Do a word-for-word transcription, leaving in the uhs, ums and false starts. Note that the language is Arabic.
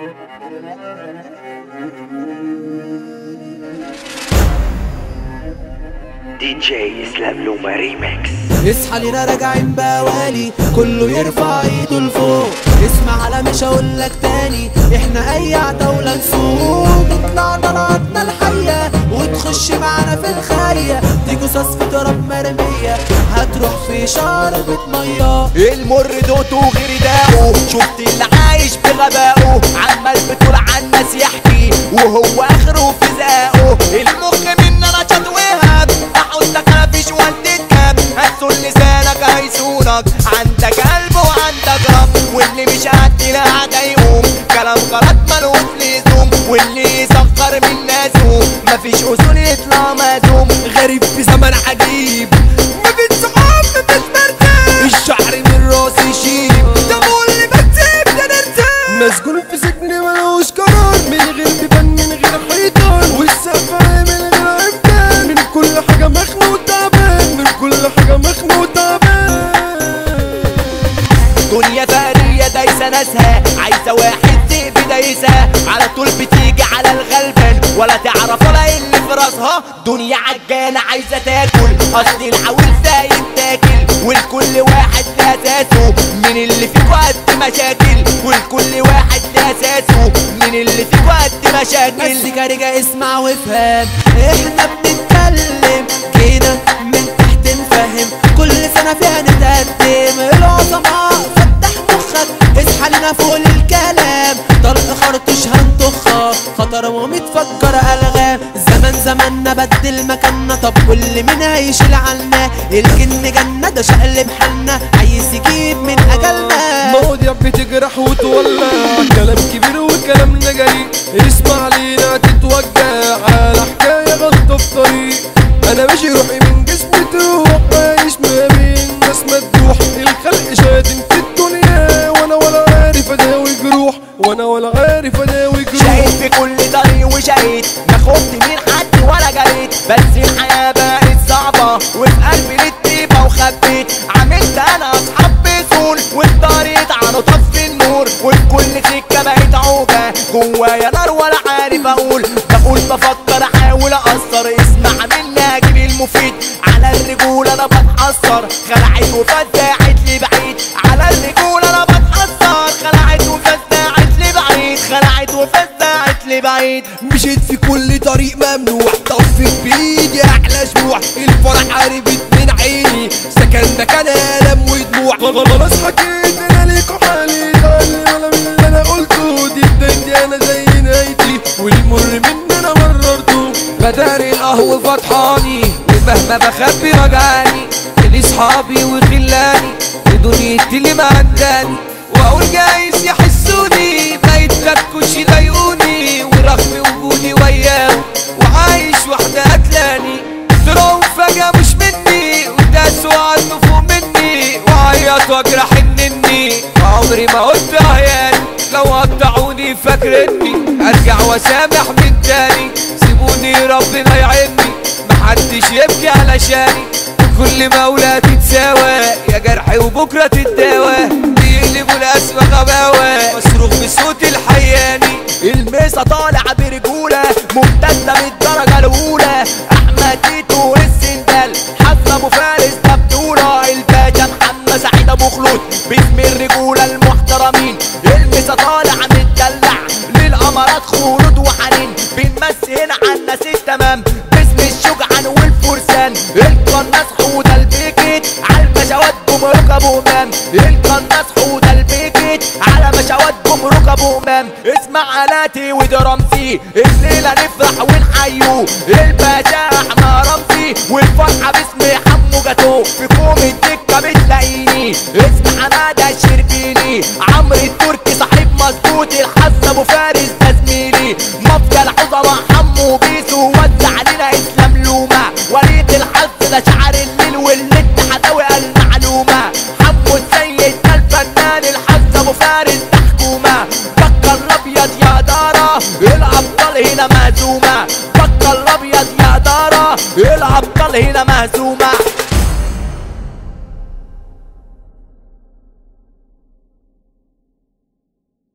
دي جي اسلام لوما ريمكس. اصحى لينا راجعين بوالي، كله يرفع ايده لفوق. اسمع على مش هقولك تاني، احنا اي عتاولة نسوق. نطلع طلعتنا الحية وتخش معانا في الخاية، دي قصص في تراب مرمية هتروح في شربة مية. المر دوته غير داقه، شفت اللي عايش بغبائه عمال بتقول عن ناس يحكي وهو اخره في زقاقه. المخ مننا نشاط وهاب، احطك مفيش والدة كام، هتسول لسانك هيسونك. عندك قلب وعندك رب، واللي مش قد لا هيقوم. كلام غلط ملوش لزوم، واللي يسخر من ناسه مفيش اصول يطلع مهزوم. غريب في زمن عجيب، مفيش صحاب مفيش مرتاح، الشعر من راسي يشيب. ده اللي بتسيب ده نرتاح، مسجون في سجن ملوش قرار، من غير بيبان من غير حيطان، والسقف من غير عمدان. من كل حاجة مخنوق تعبان، من كل حاجة مخنوق تعبان. دنيا فقرية دايسة ناسها، عايزة واحد ذئب دايسها. على طول بتيجي على الغلبان، ولا تعرف ولا اللي في راسها. دنيا عجانة عايزة تاكل، اصل العويل سايب تاكل. والكل واحد لأساسه، من اللي فيكوا قد مشاكل. والكل واحد لأساسه، من اللي فيكوا قد مشاكل. بس كارجة اسمع وافهم، احنا بنتكلم كده من تحت نفهم. كل سنة فيها نتقدم، العظماء فتح مخك، اصحى لنا فوق الكلام. طلق خرطوش هنطخها، خطر ومتفجر ألغام. زمان زماننا بدل مكاننا، طب كل مين هيشيل عنا؟ الجن جنة ده شقلب حالنا، عايز يجيب من أجلنا. مواضيع بتجرح وتولع، كلام كبير وكلامنا جريء. اسمع لينا تتوجع على حكاية غلطة في طريق. أنا ماشي روحي من جسمي تروح، عايش ما بين ناس مدوح. الخلق شادن في الدنيا، وأنا ولا عارف أداوي جروح، وأنا ولا عارف أداوي جروح. شايف في كل طريق وشقيت، ما خفت من حد ولا جريت. بس الحياة بقت صعبة، وفي قلبي للطيبة وخبيت. عملت أنا أصحاب بسهول، والطريق عنه طفي النور. والكل سكة بقت عوجة، جوايا نار ولا عارف أقول. بقول بفكر أحاول أقصر، اسمع مني أجيب المفيد. على الرجول أنا بتحسر، خلعت وفزعت لي بعيد. على الرجول أنا بتحسر، خلعت وفزعت لي بعيد. خلعت وفزعت لي بعيد. مشيت في كل طريق ممنوع، طفت بايدي احلى شموع. الفرح قربت من عيني، سكن مكان الم ودموع. خلاص حكيت انا ليك وحالي، ده ولا من اللي انا قلته. دي بدايتي انا زي نهايتي، والمر مني انا مررته. بداري القهوة فطحاني، ومهما بخبي رجعاني. اللي صحابي وخلاني، ودنيتي اللي ما عنداني. واقول جايز يحسوني، ما يتلكوش يضايقوني. ورغم وجودي وياهم، وعايش وحدة قتلاني. طلعوا فجأة مش مني، وداسوا عنه فوق مني. وعيط واجرح انني، عمري ما قلت عياني. لو قطعوني فاكرني، ارجع واسامح من تاني. سيبوني ربنا يعيني، محدش يبكي علشاني. كل مولى تتساوى، يا جرحي وبكرة تتداوى. بيقلبوا الأسوأ غباوة، مصروخ بصوت الحياني. الميسة طالع برجولة، ممتازة من الدرجة الأولى. أحمد تيتو السندال، حسن أبو فارس ده بطولة. الباشا محمد سعيد أبو خلود، باسم الرجولة المحترمين. الميسة طالع متدلع، للأمارات خلود وحنين. بنمسي هنا على الناس التمام، باسم الشجعان والفرسان. القناص حوده البيكت، على المشاوات جمرك ابو امام. القناص حوده البيكت، على مشاوات جمرك ابو امام. اسمع آلاتي ودرامسي، الليله نفرح ونحيو. الباشا احمد رمسي، والفرحه باسم حمو جاتو. في كوم الدكه بتلاقيني، اسمع ندى الشربيني. عمرو التركي صاحب مظبوط، الحظ ابو فارس ده زميلي. مافيا العظماء حمو بيسو، وزع علينا اسلام لوما. وليد الحظ ده شعر الليل، واللي انت هتاوي المعلومة. حمو السيد ده الفنان، الحظ ابو فارس ده حكومة. بكر الابيض يا دارة، الابطال هنا مهزومة. بكر الابيض يا دارة، الابطال هنا مهزومة.